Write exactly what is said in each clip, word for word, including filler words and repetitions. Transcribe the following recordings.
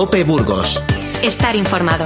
COPE Burgos. Estar informado.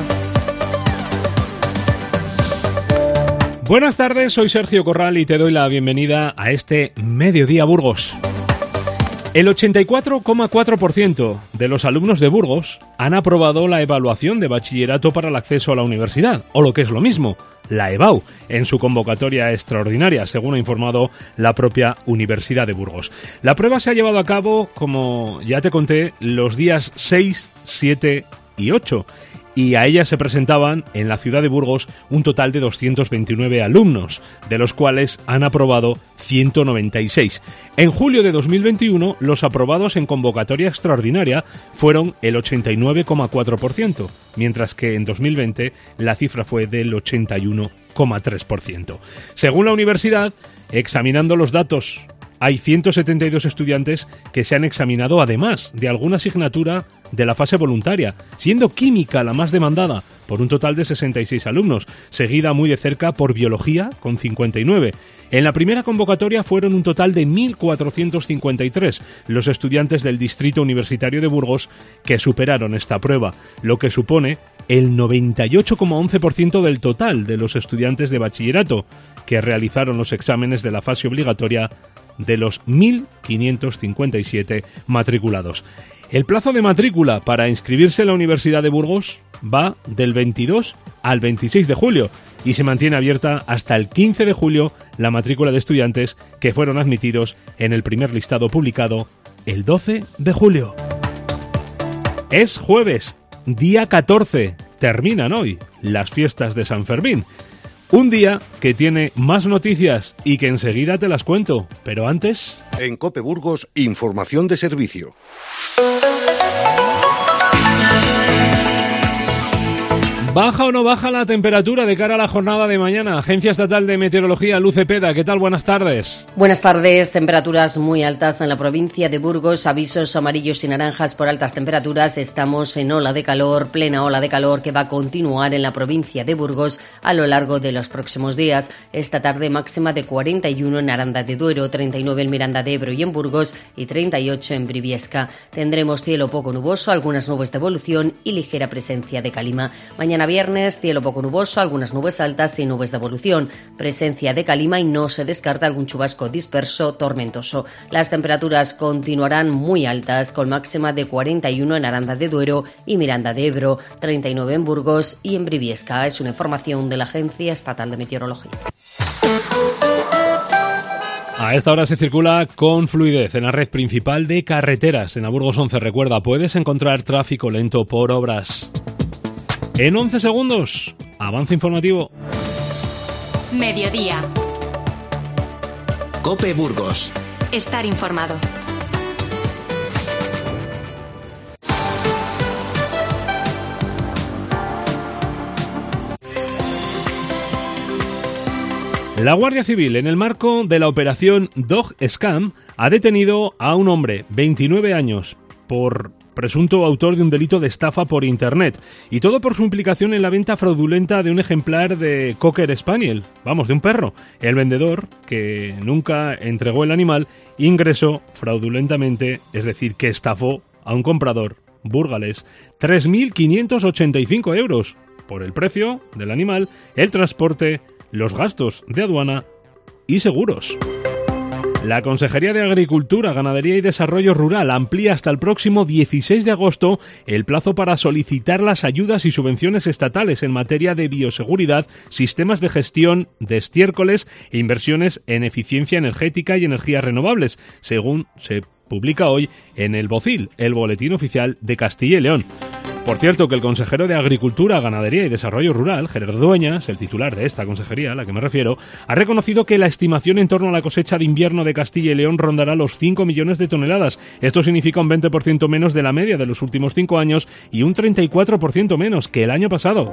Buenas tardes, soy Sergio Corral y te doy la bienvenida a este Mediodía Burgos. El ochenta y cuatro coma cuatro por ciento de los alumnos de Burgos han aprobado la evaluación de bachillerato para el acceso a la universidad, o lo que es lo mismo, la EBAU, en su convocatoria extraordinaria, según ha informado la propia Universidad de Burgos. La prueba se ha llevado a cabo, como ya te conté, los días seis, siete y ocho, y a ella se presentaban en la ciudad de Burgos un total de doscientos veintinueve alumnos, de los cuales han aprobado ciento noventa y seis. En julio de dos mil veintiuno, los aprobados en convocatoria extraordinaria fueron el ochenta y nueve coma cuatro por ciento, mientras que en dos mil veinte la cifra fue del ochenta y uno coma tres por ciento. Según la universidad, examinando los datos, hay ciento setenta y dos estudiantes que se han examinado además de alguna asignatura de la fase voluntaria, siendo química la más demandada, por un total de sesenta y seis alumnos, seguida muy de cerca por biología, con cincuenta y nueve. En la primera convocatoria fueron un total de mil cuatrocientos cincuenta y tres los estudiantes del Distrito Universitario de Burgos que superaron esta prueba, lo que supone el noventa y ocho coma once por ciento del total de los estudiantes de bachillerato que realizaron los exámenes de la fase obligatoria de los mil quinientos cincuenta y siete matriculados. El plazo de matrícula para inscribirse en la Universidad de Burgos va del veintidós al veintiséis de julio y se mantiene abierta hasta el quince de julio la matrícula de estudiantes que fueron admitidos en el primer listado publicado el doce de julio. Es jueves, día catorce. Terminan hoy las fiestas de San Fermín. Un día que tiene más noticias y que enseguida te las cuento, pero antes... En COPE Burgos, información de servicio. ¿Baja o no baja la temperatura de cara a la jornada de mañana? Agencia Estatal de Meteorología, Luz Cepeda, ¿qué tal? Buenas tardes. Buenas tardes. Temperaturas muy altas en la provincia de Burgos, avisos amarillos y naranjas por altas temperaturas. Estamos en ola de calor, plena ola de calor que va a continuar en la provincia de Burgos a lo largo de los próximos días. Esta tarde máxima de cuarenta y uno en Aranda de Duero, treinta y nueve en Miranda de Ebro y en Burgos y treinta y ocho en Briviesca. Tendremos cielo poco nuboso, algunas nubes de evolución y ligera presencia de calima. Mañana viernes, cielo poco nuboso, algunas nubes altas y nubes de evolución, presencia de calima y no se descarta algún chubasco disperso tormentoso. Las temperaturas continuarán muy altas, con máxima de cuarenta y uno en Aranda de Duero y Miranda de Ebro, treinta y nueve en Burgos y en Briviesca. Es una información de la Agencia Estatal de Meteorología. A esta hora se circula con fluidez en la red principal de carreteras. En la Burgos once, recuerda, puedes encontrar tráfico lento por obras. En once segundos, avance informativo. Mediodía. COPE Burgos. Estar informado. La Guardia Civil, en el marco de la operación Dog Scam, ha detenido a un hombre, veintinueve años, por presunto autor de un delito de estafa por Internet. Y todo por su implicación en la venta fraudulenta de un ejemplar de Cocker Spaniel, vamos, de un perro. El vendedor, que nunca entregó el animal, ingresó fraudulentamente, es decir, que estafó a un comprador burgalés tres mil quinientos ochenta y cinco euros por el precio del animal, el transporte, los gastos de aduana y seguros. La Consejería de Agricultura, Ganadería y Desarrollo Rural amplía hasta el próximo dieciséis de agosto el plazo para solicitar las ayudas y subvenciones estatales en materia de bioseguridad, sistemas de gestión de estiércoles e inversiones en eficiencia energética y energías renovables, según se publica hoy en el BOCIL, el Boletín Oficial de Castilla y León. Por cierto, que el consejero de Agricultura, Ganadería y Desarrollo Rural, Gerardo Dueñas, el titular de esta consejería a la que me refiero, ha reconocido que la estimación en torno a la cosecha de invierno de Castilla y León rondará los cinco millones de toneladas. Esto significa un veinte por ciento menos de la media de los últimos cinco años y un treinta y cuatro por ciento menos que el año pasado.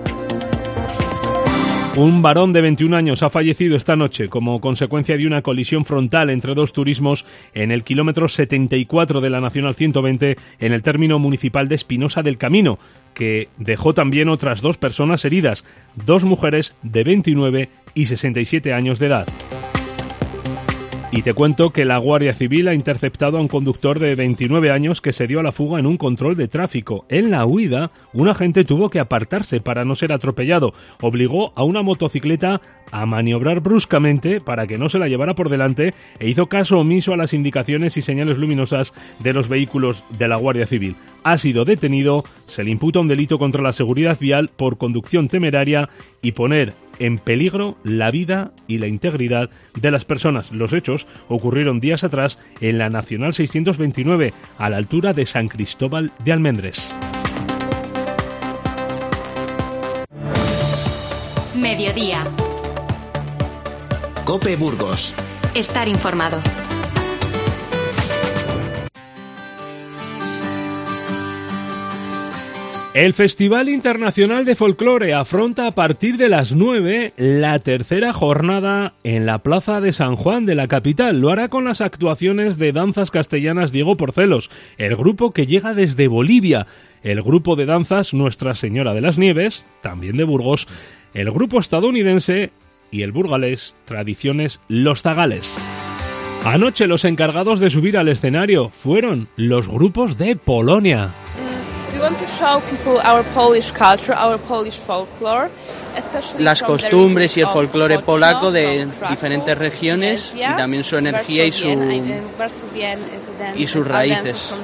Un varón de veintiún años ha fallecido esta noche como consecuencia de una colisión frontal entre dos turismos en el kilómetro setenta y cuatro de la Nacional ciento veinte en el término municipal de Espinosa del Camino, que dejó también otras dos personas heridas, dos mujeres de veintinueve y sesenta y siete años de edad. Y te cuento que la Guardia Civil ha interceptado a un conductor de veintinueve años que se dio a la fuga en un control de tráfico. En la huida, un agente tuvo que apartarse para no ser atropellado. Obligó a una motocicleta a maniobrar bruscamente para que no se la llevara por delante e hizo caso omiso a las indicaciones y señales luminosas de los vehículos de la Guardia Civil. Ha sido detenido, se le imputa un delito contra la seguridad vial por conducción temeraria y poner en peligro la vida y la integridad de las personas. Los hechos ocurrieron días atrás en la Nacional seiscientos veintinueve, a la altura de San Cristóbal de Almendres. Mediodía. COPE Burgos. Estar informado. El Festival Internacional de Folclore afronta a partir de las nueve la tercera jornada en la Plaza de San Juan de la capital. Lo hará con las actuaciones de danzas castellanas Diego Porcelos, el grupo que llega desde Bolivia, el grupo de danzas Nuestra Señora de las Nieves, también de Burgos, el grupo estadounidense y el burgalés Tradiciones Los Zagales. Anoche los encargados de subir al escenario fueron los grupos de Polonia. Las costumbres y el folclore polaco de diferentes regiones y también su energía y, su, y sus raíces.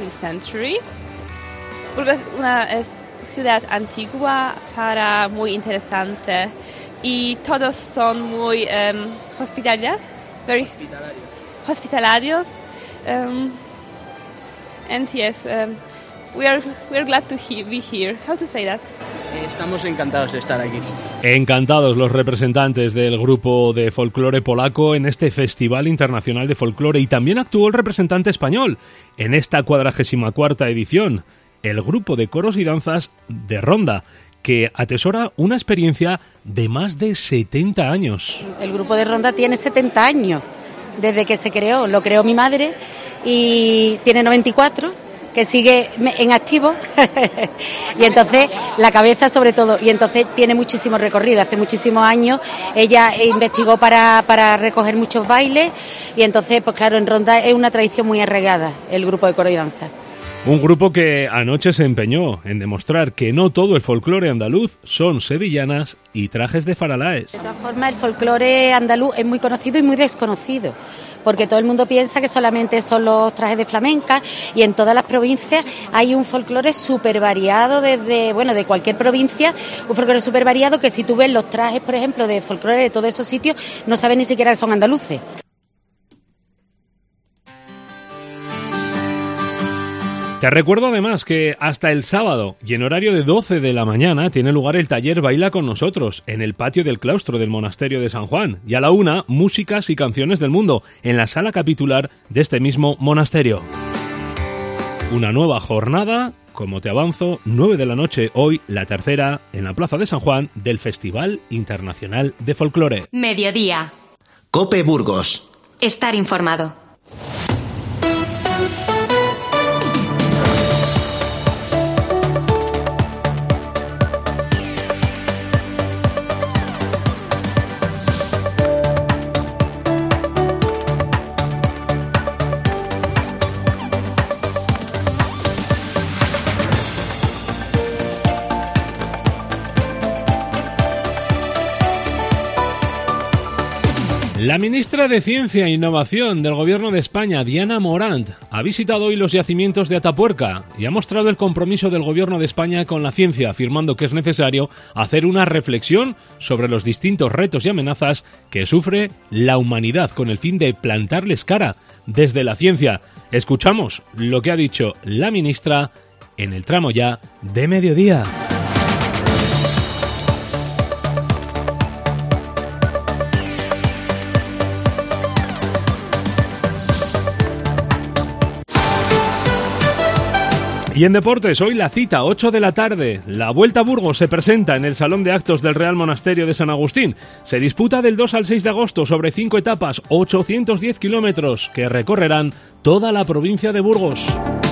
Burgos es una ciudad antigua, para muy interesante, y todos son muy um, hospitalarios, very hospitalarios, um, and yes. Um, We are, we are glad to he, be here. How to say that? Estamos encantados de estar aquí. Encantados los representantes del grupo de folclore polaco en este Festival Internacional de Folclore, y también actuó el representante español en esta cuadragésima cuarta edición, el grupo de coros y danzas de Ronda, que atesora una experiencia de más de setenta años. El grupo de Ronda tiene setenta años desde que se creó. Lo creó mi madre y tiene noventa y cuatro. Que sigue en activo y entonces la cabeza sobre todo, y entonces tiene muchísimo recorrido. Hace muchísimos años ella investigó para, para recoger muchos bailes, y entonces pues claro, en Ronda es una tradición muy arraigada el grupo de coro y danza. Un grupo que anoche se empeñó en demostrar que no todo el folclore andaluz son sevillanas y trajes de faralaes. De todas formas, el folclore andaluz es muy conocido y muy desconocido, porque todo el mundo piensa que solamente son los trajes de flamenca, y en todas las provincias hay un folclore súper variado, desde, bueno, de cualquier provincia, un folclore súper variado que si tú ves los trajes, por ejemplo, de folclore de todos esos sitios, no sabes ni siquiera que son andaluces. Te recuerdo además que hasta el sábado y en horario de doce de la mañana tiene lugar el taller Baila con nosotros en el patio del claustro del monasterio de San Juan, y a la una, músicas y canciones del mundo en la sala capitular de este mismo monasterio. Una nueva jornada, como te avanzo, nueve de la noche hoy, la tercera en la Plaza de San Juan del Festival Internacional de Folclore. Mediodía. COPE Burgos. Estar informado. La ministra de Ciencia e Innovación del Gobierno de España, Diana Morant, ha visitado hoy los yacimientos de Atapuerca y ha mostrado el compromiso del Gobierno de España con la ciencia, afirmando que es necesario hacer una reflexión sobre los distintos retos y amenazas que sufre la humanidad con el fin de plantarles cara desde la ciencia. Escuchamos lo que ha dicho la ministra en el tramo ya de mediodía. Y en deportes, hoy la cita, ocho de la tarde. La Vuelta a Burgos se presenta en el Salón de Actos del Real Monasterio de San Agustín. Se disputa del dos al seis de agosto sobre cinco etapas, ochocientos diez kilómetros, que recorrerán toda la provincia de Burgos.